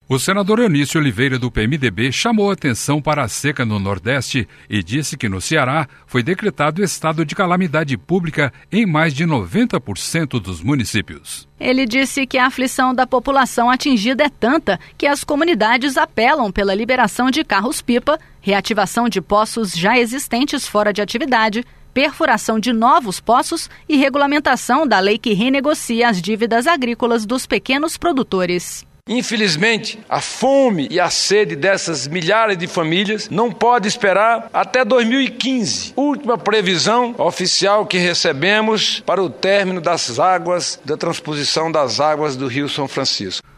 O senador Eunício Oliveira, do PMDB, chamou atenção para a seca no Nordeste e disse que no Ceará foi decretado estado de calamidade pública em mais de 90% dos municípios. Ele disse que a aflição da população atingida é tanta que as comunidades apelam pela liberação de carros-pipa, reativação de poços já existentes fora de atividade, perfuração de novos poços e regulamentação da lei que renegocia as dívidas agrícolas dos pequenos produtores. Infelizmente, a fome e a sede dessas milhares de famílias não pode esperar até 2015, última previsão oficial que recebemos para o término das águas, da transposição das águas do Rio São Francisco.